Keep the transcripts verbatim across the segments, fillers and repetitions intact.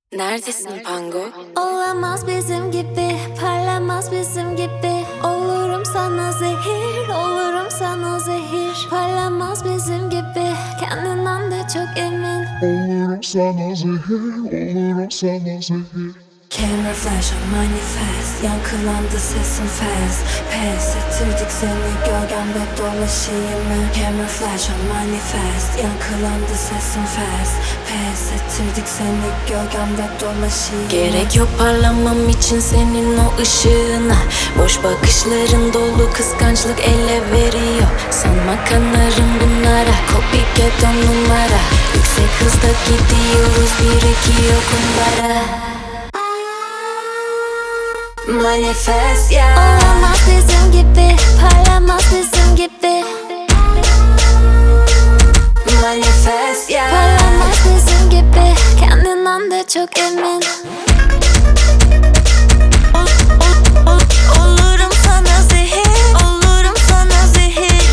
Neredesin Pango? Olamaz bizim gibi, parlamaz bizim gibi. Olurum sana zehir, olurum sana zehir. Parlamaz bizim gibi, kendinden de çok emin. Olurum sana zehir, olurum sana zehir. Camera flash on manifest, yankılandı sesin fast. Pes ettirdik seni gölgemde dolaşayım mı? Camera flash on manifest, yankılandı sesin fast. Pes ettirdik seni gölgemde dolaşayım. Gerek yok parlamam için senin o ışığına. Boş bakışların dolu kıskançlık ele veriyor. Sanma kanarım bunlara, copycat on numara. Yüksek hızda gidiyoruz, bir iki yok kumbara. Manifest ya, yeah. Olamaz bizim gibi, parlamaz bizim gibi. Manifest ya, yeah. Parlamaz bizim gibi, kendinden de çok emin. Olurum sana zehir, olurum sana zehir.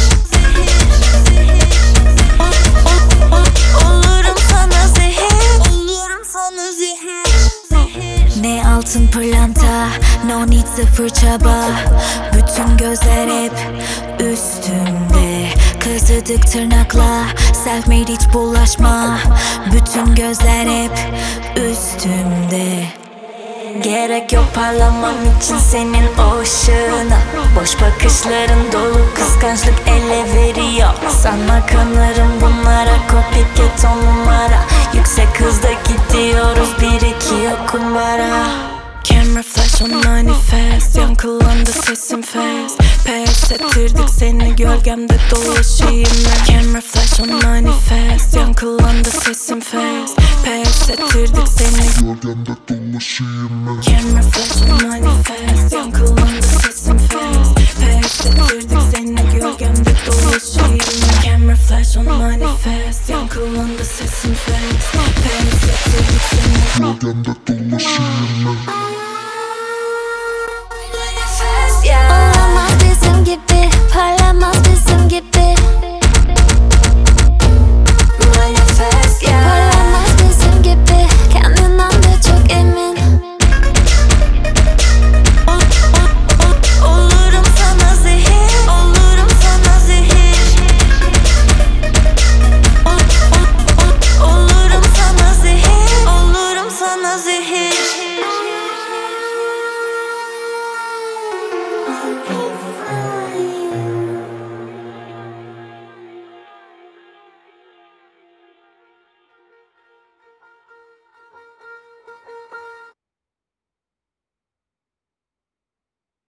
Olurum sana zehir, olurum sana zehir. Ne altın pırlanta, no need sıfır çaba. Bütün gözler hep üstümde. Kazıdık tırnakla, self made hiç bulaşma. Bütün gözler hep üstümde. Gerek yok parlamam için senin o ışığına. Boş bakışların dolu kıskançlık ele veriyor. Sanma kanarım bunlara, copycat on numara. Yüksek hızda gidiyoruz, bir iki yok kumbara. Camera flash on manifest, yankılandı sesim fast. Pes ettirdik seni gölgemde dolaşayım mı? Camera flash on manifest, yankılandı sesim fast. Pes ettirdik seni Gölgemde dolaşayım mı? Camera flash on manifest, yankılandı sesim fast. Pes ettirdik seni gölgemde dolaşayım mı? Camera flash on manifest, yankılandı sesim fast. Pes ettirdik seni Gölgemde dolaşayım mı?